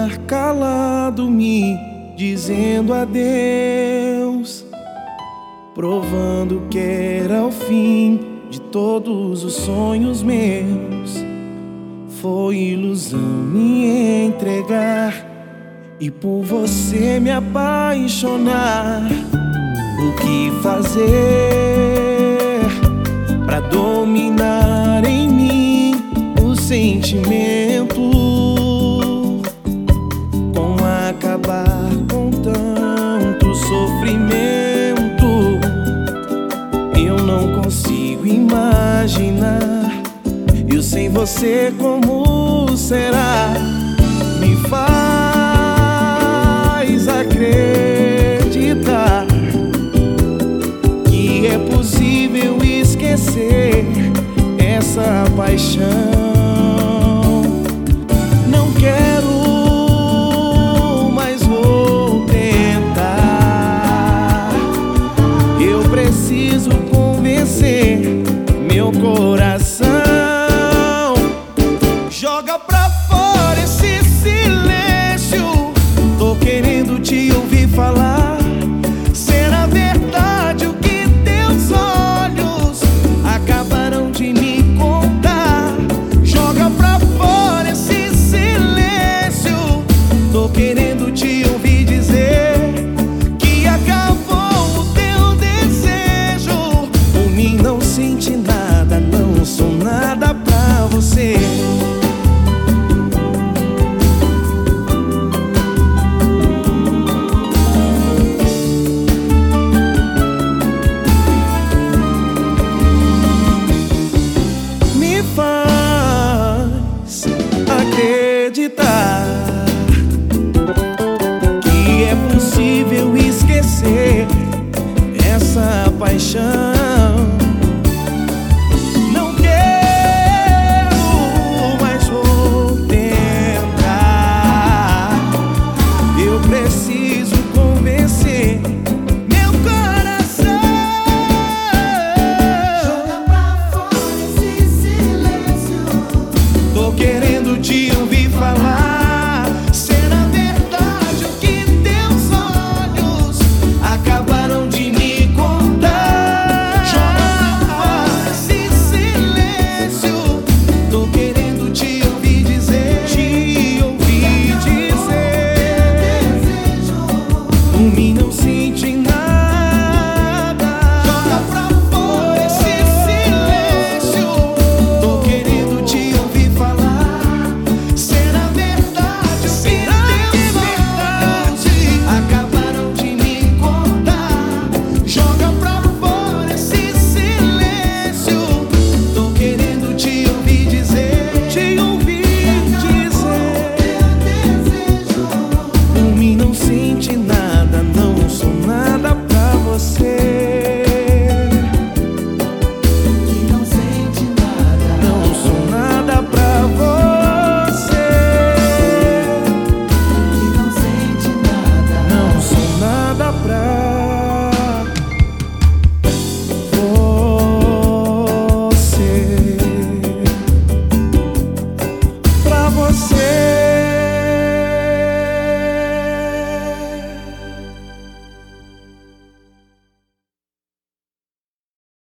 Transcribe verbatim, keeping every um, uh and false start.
ficar calado, me dizendo adeus, provando que era o fim de todos os sonhos meus. Foi ilusão me entregar e por você me apaixonar. O que fazer pra dominar em mim o sentimento, como acabar com tanto sofrimento? Eu não consigo imaginar, eu sem você como será? Me faz acreditar que é possível esquecer essa paixão. Não quero, mas vou tentar. Eu preciso convencer meu coração. Joga pra fora esse silêncio, tô querendo te ouvir falar. Será verdade o que teus olhos acabaram de me contar? Joga pra fora esse silêncio, tô querendo te ouvir dizer que acabou o teu desejo. Por mim não sente nada, não sou nada pra você. Faz acreditar que é possível esquecer essa paixão. Não quero, mas vou tentar. Eu preciso convencer meu coração. Tô querendo te ouvir falar. Será verdade o que teus olhos acabaram de me contar? Joga pra fora esse silêncio, tô querendo te ouvir dizer, te ouvir dizer. Por mim não sente nada. Joga pra fora esse silêncio, tô querendo te ouvir falar. Será verdade, será teus olhos acabaram de me contar? Joga pra fora esse silêncio, tô querendo te ouvir dizer, te ouvir dizer. Por mim não sente nada, não sou nada pra você. Não sente nada, não sou nada pra você. Não sente nada, não sou nada pra você. Pra você.